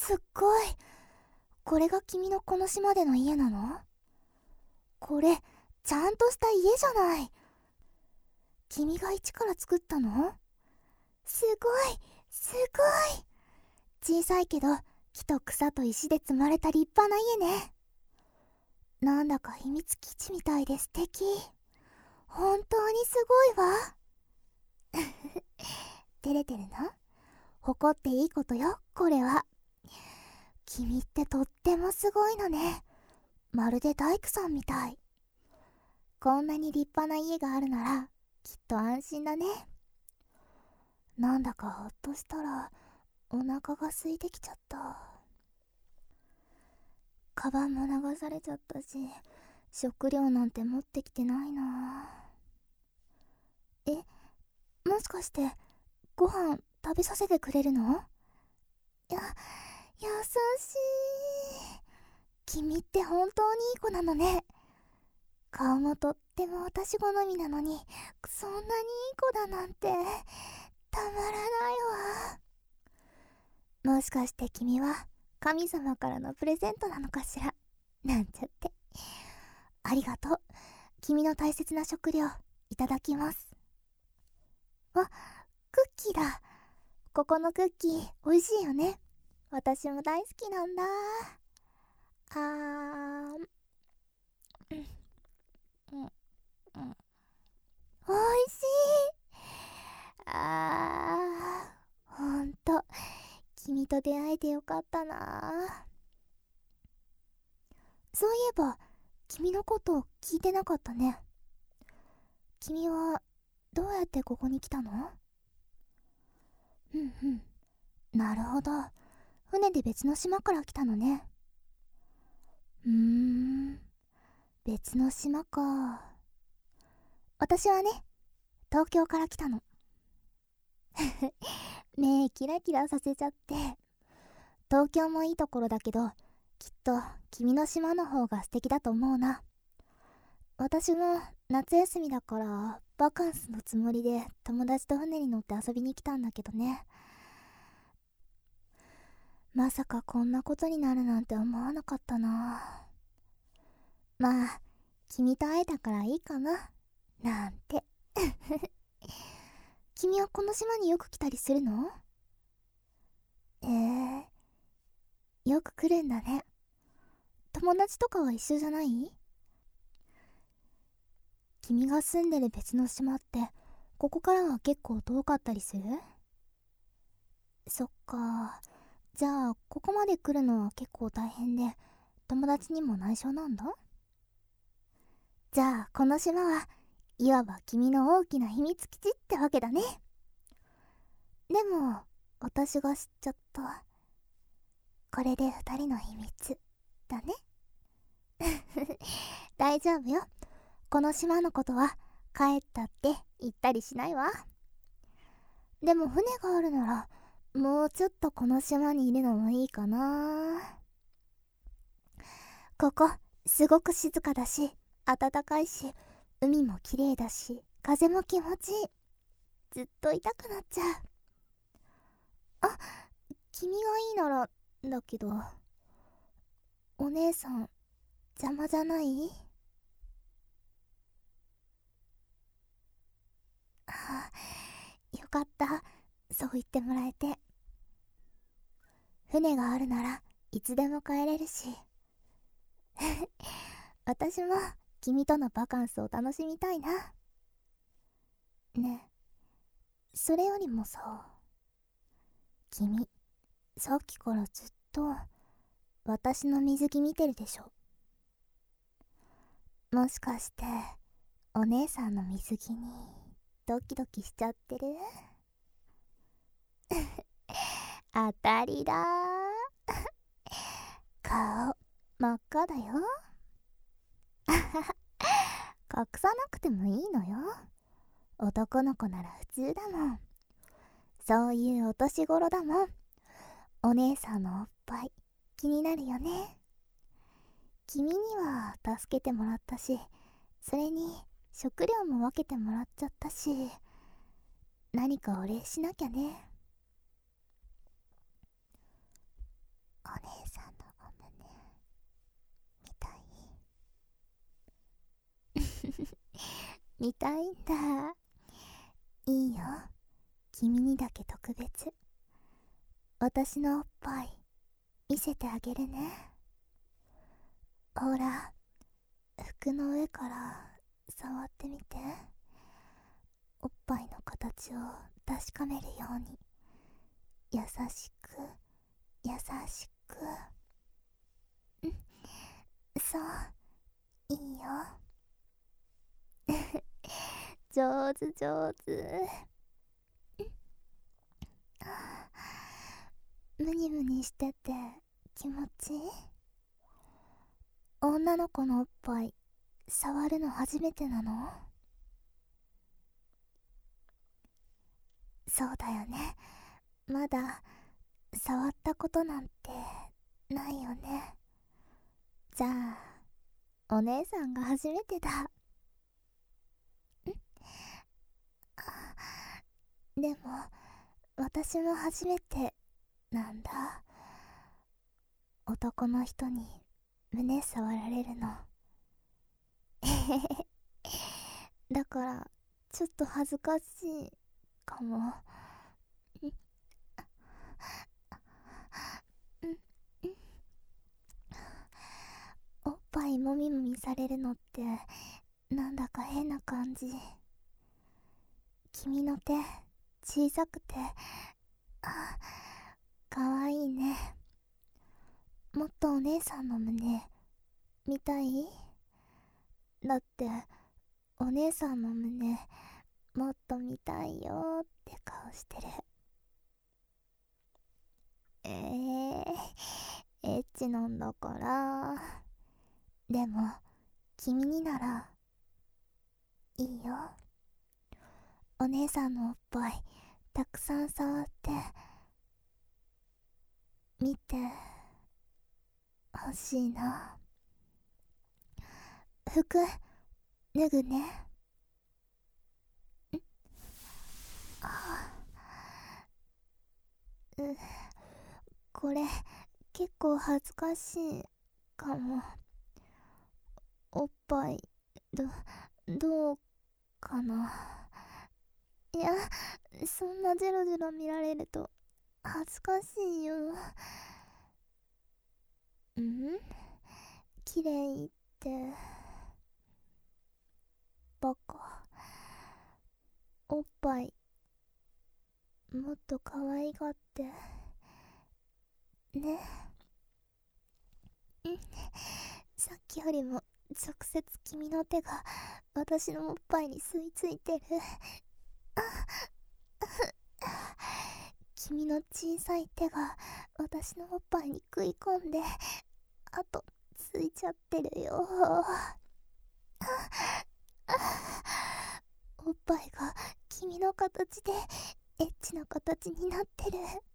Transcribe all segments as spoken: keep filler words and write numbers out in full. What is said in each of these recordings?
すっごい。これが君のこの島での家なの？これちゃんとした家じゃない。君が一から作ったの？すごい、すごい。小さいけど木と草と石で積まれた立派な家ね。なんだか秘密基地みたいで素敵。本当にすごいわ。照れてるの？誇っていいことよ、これは。君ってとってもすごいのね。まるで大工さんみたい。こんなに立派な家があるならきっと安心だね。なんだかほっとしたらお腹が空いてきちゃった。カバンも流されちゃったし、食料なんて持ってきてないな。え、もしかしてご飯食べさせてくれるの？や、優しい。君って本当にいい子なのね。顔もとっても私好みなのに、そんなにいい子だなんてたまらないわ。もしかして君は神様からのプレゼントなのかしら、なんちゃって。ありがとう。君の大切な食料いただきます。あ、クッキーだ。ここのクッキー美味しいよね。私も大好きなんだ。あー、うん、うん、うん。おいしい。あー、ほんと君と出会えてよかったな。そういえば君のこと聞いてなかったね。君はどうやってここに来たの？うんうん、なるほど。船で別の島から来たのね。うーん、別の島か。私はね、東京から来たの。目キラキラさせちゃって。東京もいいところだけど、きっと君の島の方が素敵だと思うな。私も夏休みだからバカンスのつもりで友達と船に乗って遊びに来たんだけどね。まさかこんなことになるなんて思わなかったな。まあ君と会えたからいいかななんて。君はこの島によく来たりするの？えー、よく来るんだね。友達とかは一緒じゃない？君が住んでる別の島ってここからは結構遠かったりする？そっか。じゃあここまで来るのは結構大変で、友達にも内緒なんだ。じゃあこの島はいわば君の大きな秘密基地ってわけだね。でも私が知っちゃった。これで二人の秘密だね。大丈夫よ。この島のことは帰ったって言ったりしないわ。でも船があるならもうちょっとこの島にいるのもいいかな。ここすごく静かだし暖かいし、海も綺麗だし風も気持ちいい。ずっといたくなっちゃう。あ、君がいいならだけど、お姉さん邪魔じゃない？あ、よかった、そう言ってもらえて。船があるならいつでも帰れるし。私も君とのバカンスを楽しみたいな。ねえ、それよりもさ、君さっきからずっと私の水着見てるでしょ。もしかしてお姉さんの水着にドキドキしちゃってる？当たりだ。顔真っ赤だよ。隠さなくてもいいのよ。男の子なら普通だもん。そういうお年頃だもん。お姉さんのおっぱい気になるよね。君には助けてもらったし、それに食料も分けてもらっちゃったし、何かお礼しなきゃね。 見たいんだ。いいよ、君にだけ特別。私のおっぱい見せてあげるね。ほら、服の上から触ってみて。おっぱいの形を確かめるように、優しく優しく。うん、そう、いいよ。上手上手。ムニムニしてて気持ちいい。女の子のおっぱい触るの初めてなの？そうだよね。まだ触ったことなんてないよね。じゃあお姉さんが初めてだ。ん？でも私も初めてなんだ。男の人に胸触られるの。だからちょっと恥ずかしいかも。おっぱいもみもみされるのってなんだか変な感じ。君の手小さくて、あ、かわいいね。もっとお姉さんの胸見たい？だってお姉さんの胸もっと見たいよって顔してる。えー、エッチなんだから。でも君にならいいよ。お姉さんのおっぱいたくさん触って見てほしいな。服脱ぐね。ん？あうこれ結構恥ずかしいかも。おっぱいどどうかな。いや、そんなジェロジェロ見られると恥ずかしいよ。ん？綺麗ってバカ。おっぱいもっと可愛がってね。ん？さっきよりも直接君の手が私のおっぱいに吸い付いてる。君の小さい手が私のおっぱいに食い込んで、あとついちゃってるよ。おっぱいが君の形でエッチな形になってる。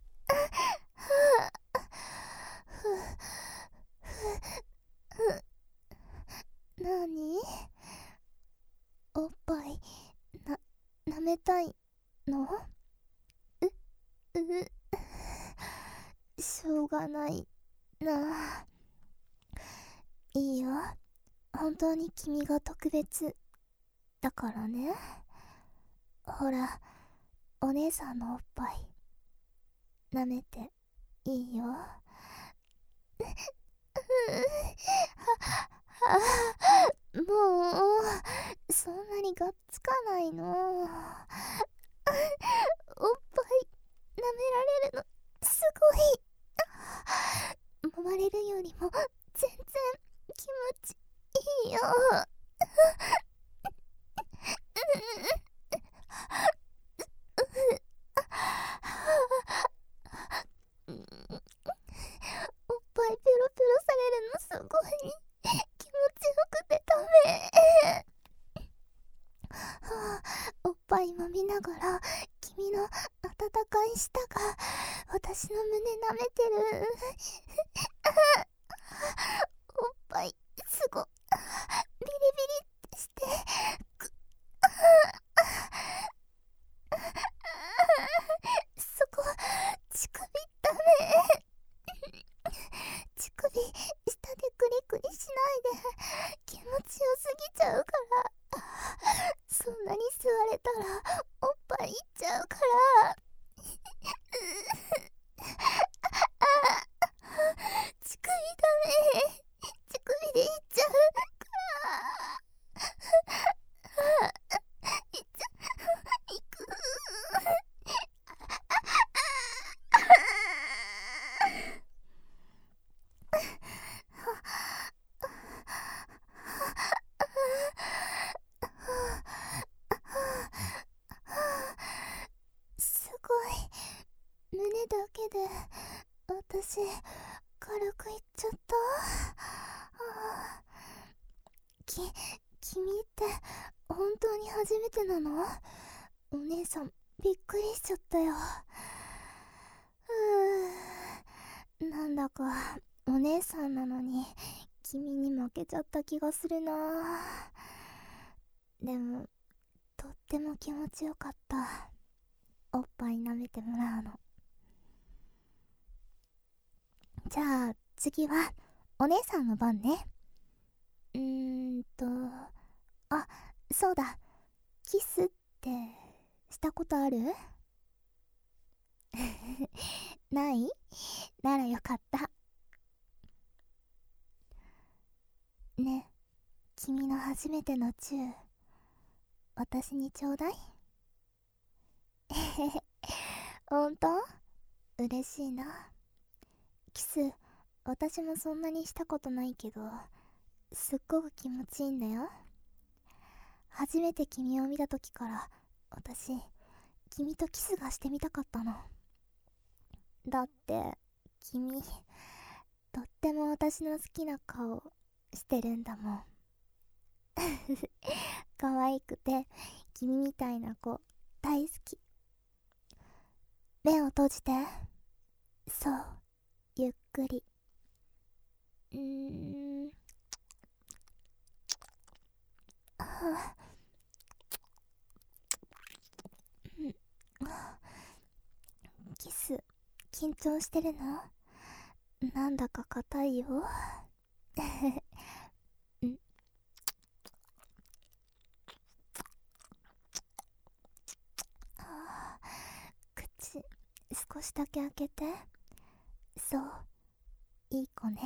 なに？おっぱいな、舐めたいの？う、う、しょうがないな。いいよ、本当に君が特別だからね。ほら、お姉さんのおっぱい舐めていいよ。もうそんなにがっつかないの。おっぱい舐められるのすごい。揉まれるよりも全然気持ちいいよ。おっぱいペロペロされるのすごい気持ちよくてダメ。はあ、おっぱい揉みながら君の温かい舌が私の胸舐めてる。おっぱいすごビリビリってしてくそこ乳首ダメ。乳首下でクリクリしないで、気持ちよすぎちゃうから。 で私軽く言っちゃった。あき、君って本当に初めてなの？お姉さんびっくりしちゃったよ。うーん、なんだかお姉さんなのに君に負けちゃった気がするな。でもとっても気持ちよかった。おっぱい舐めてもらうの。じゃあ次はお姉さんの番ね。うーんとあ、そうだ、キスってしたことある？ない？ならよかった。ね、君の初めてのチュー私にちょうだい。ほんと？嬉しいな。キス私もそんなにしたことないけどすっごく気持ちいいんだよ。初めて君を見た時から私君とキスがしてみたかったの。だって君とっても私の好きな顔してるんだもん。可愛くて君みたいな子大好き。目を閉じて。そう、ゆっくり。うーん、ああ、うん、キス緊張してるの？なんだか硬いよ。うん、あー、口少しだけ開けて。そう、いい子ね。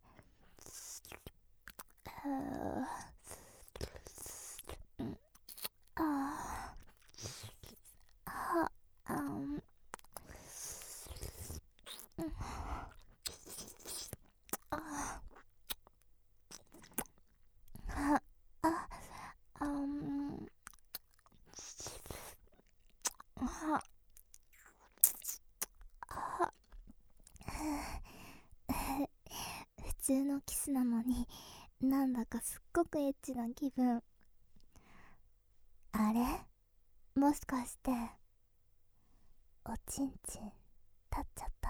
あー、うん、あー、は、あん、うん、あー、は、あ、あん、は、は、普通のキスなのになんだかすっごくエッチな気分。あれ、もしかしておちんちん立っちゃった？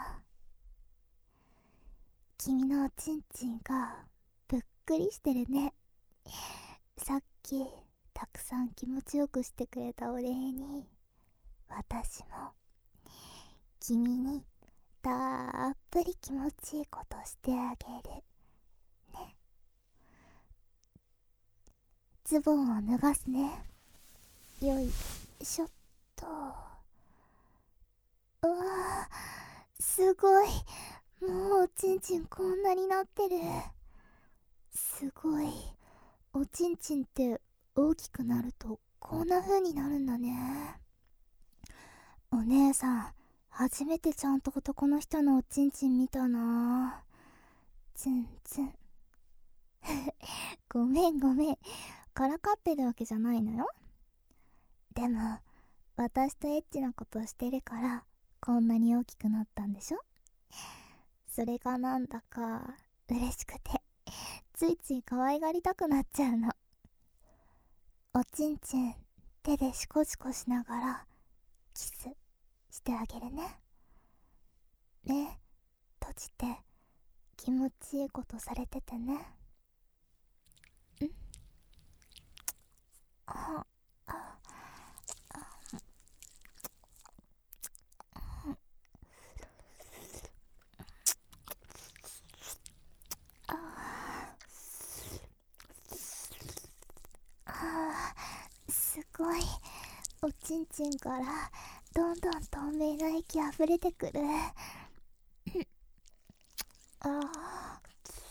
君のおちんちんがぷっくりしてるね。さっきたくさん気持ちよくしてくれたお礼に私も君にたっぷり気持ちいいことしてあげるね。ズボンを脱がすね。よいしょっと。うわー、すごい。もうおちんちんこんなになってる。すごい。おちんちんって大きくなるとこんな風になるんだね。お姉さん初めてちゃんと男の人のおちんちん見たな。ツンツン。ごめんごめん、からかってるわけじゃないのよ。でも私とエッチなことをしてるからこんなに大きくなったんでしょ。それがなんだか嬉しくてついつい可愛がりたくなっちゃうの。おちんちん手でシコシコしながらキスしてあげるね。目閉じて気持ちいいことされててね。ん、ああああ、すごい。おちんちんからどんどん透明な液あふれてくる。ああ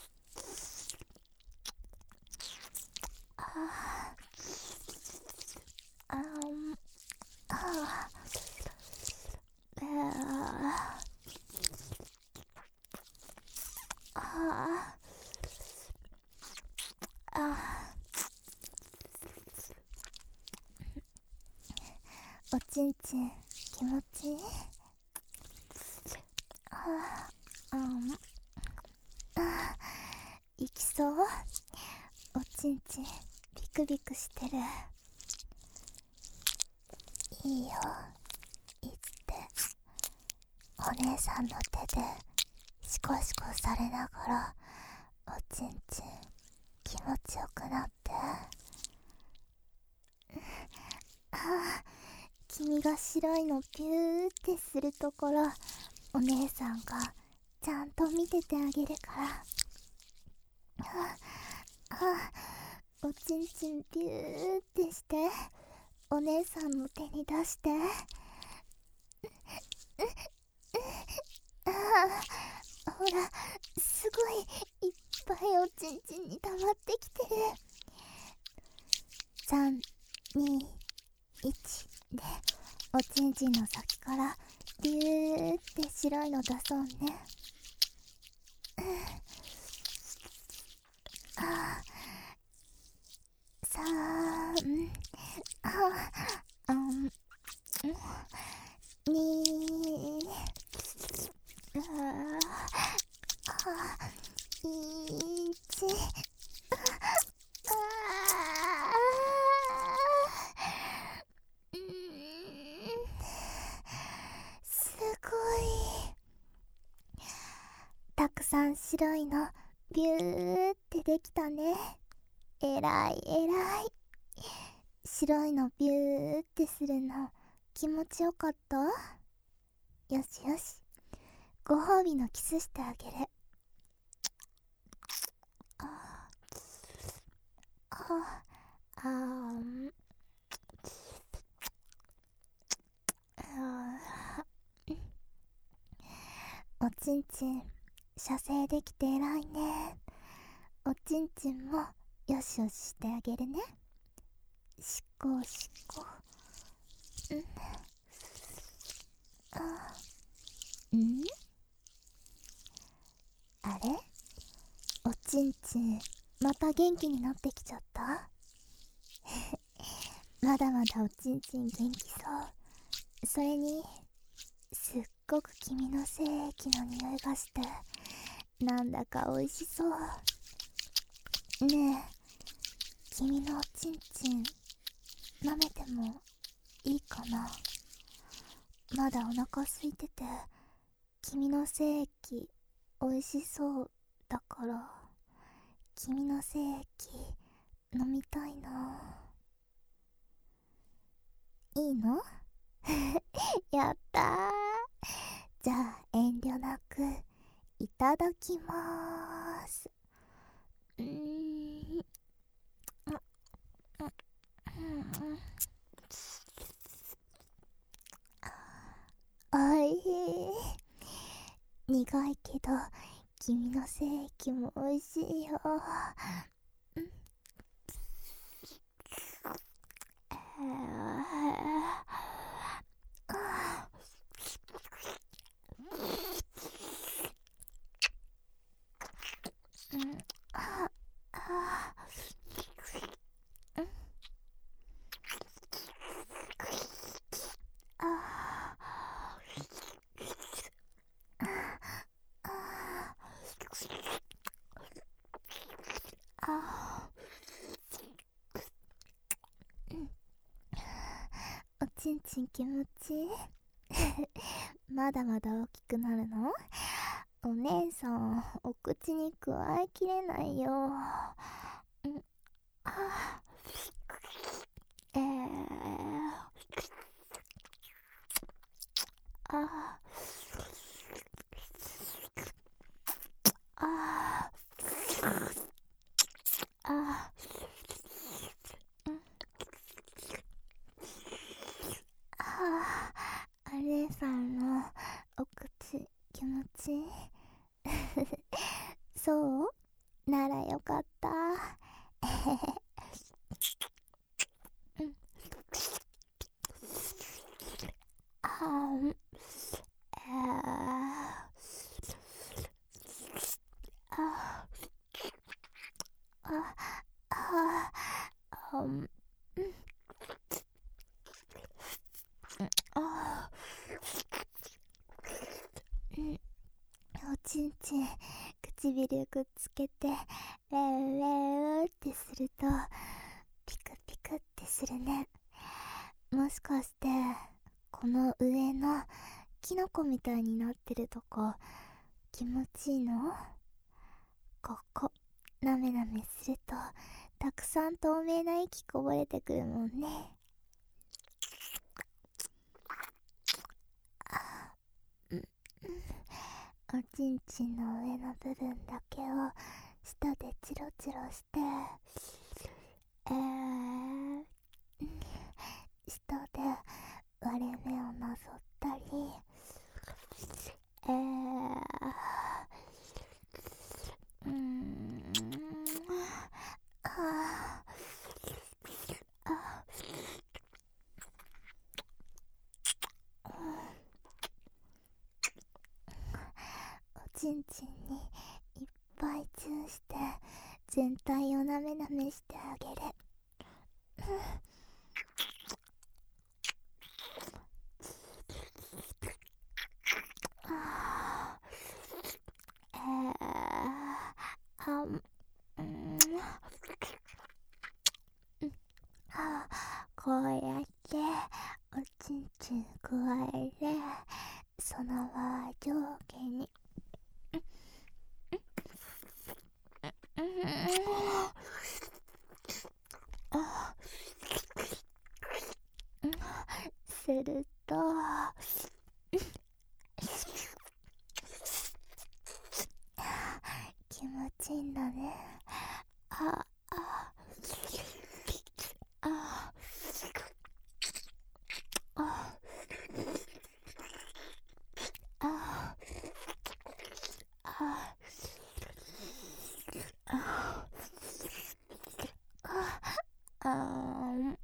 あああん、あああああ、おちんちん気持ちいい？ あ、うん、あ、いきそう。おちんちんビクビクしてる。いいよ、いつってお姉さんの手でシコシコされながらおちんちん気持ちよくなって。ああ、君が白いのピューってするところお姉さんがちゃんと見ててあげるから。ああ、おちんちんピューってしてお姉さんの手に出して。ああ、ほら、すごいいっぱいおちんちんに溜まってきてる。さん、に、いちでおちんちんの先からビューって白いの出そうね。ああ、さん、ああ、ん、に、ああ、いち、ああ、うん、すごい。たくさん白いのビューってできたね。えらいえらい。白いのビューってするの気持ちよかった？よしよし、ご褒美のキスしてあげる。あああーあー、おちんちん射精できてえらいね。おちんちんもよしよししてあげるね。しっこしっこ。うん、あ、ん、あれ、おちんちんまた元気になってきちゃった。まだまだおちんちん元気そう。それにすっごく君の精液の匂いがしてなんだかおいしそう。ねえ、君のおちんちん舐めてもいいかな。まだお腹空いてて君の精液おいしそうだから君の精液飲みたいな。いいの？やったー。じゃあ遠慮なくいただきまーす。うーん、おいしい。苦いけど君の精液もおいしいよ。おちんちん気持ちいい。まだまだ大きくなるの？お姉さんお口にくわえきれないよ。うん、あ、えー、あ、あ、あ、うん、あ、お姉さんのお口気持ちいい。そうならよかった。うん、あー、あー、あー、あ、あー、うん、あー、うん、 おちんちん唇くっつけてウェーウェーってするとピクピクってするね。もしかしてこの上のキノコみたいになってるとこ気持ちいいの？ここなめなめするとたくさん透明な液こぼれてくるもんね。あ、うん、おちんちんの上の部分だけを舌でチロチロしてえー、舌で割れ目をなぞったりえー、うーんああおちんちんにいっぱいチューして全体をなめなめしてあげる。あーえー、あんうんあこうやっておちんちんくわえてそのまま上下にあすると気持ちいいんだね。あああああああああ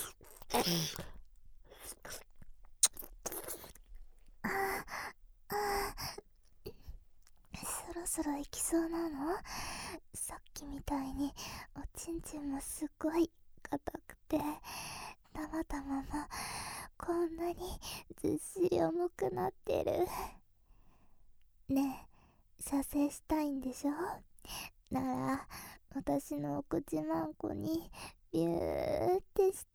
そろそろ行きそうなの？さっきみたいにおちんちんもすごい硬くてたまたままこんなにずっしり重くなってる。ねえ、射精したいんでしょ？なら私のお口まんこにビューってして。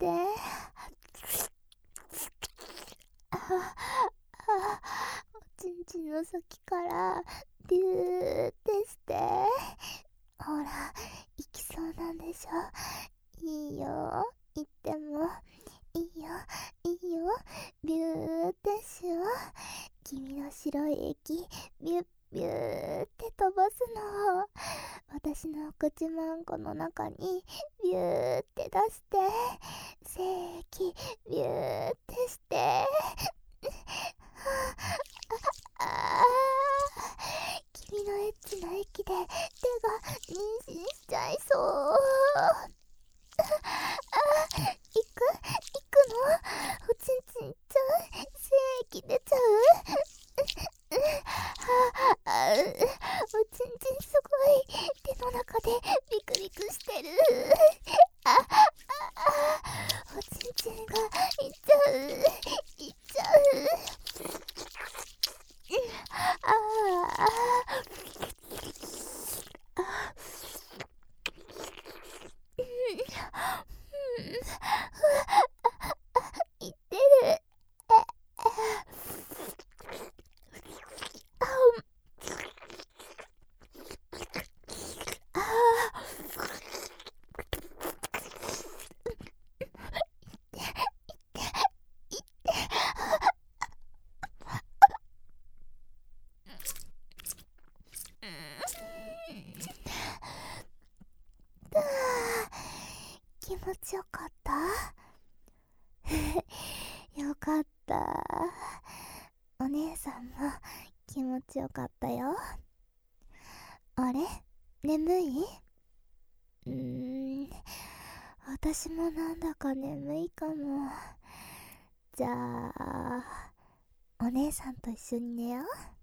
ああおちんちんの先からビューってして。ほら行きそうなんでしょ？いいよ行ってもいいよいいよビューってしよう。君の白い液ビュッビューって飛ばすの。私の口まんこの中にビューって出して精液ビューってしてあー君のエッチな液で手が妊娠しちゃいそう。あー行く行くの？おちんちんちゃう？精液出ちゃう？あーおちんちんすごい手の中でビクビクしてる。ああおちんちんがいっちゃういっちゃう。あああいってる。気持ちよかった？よかった。お姉さんも気持ちよかったよ。あれ？眠い？うーん、私もなんだか眠いかも。じゃあお姉さんと一緒に寝よう。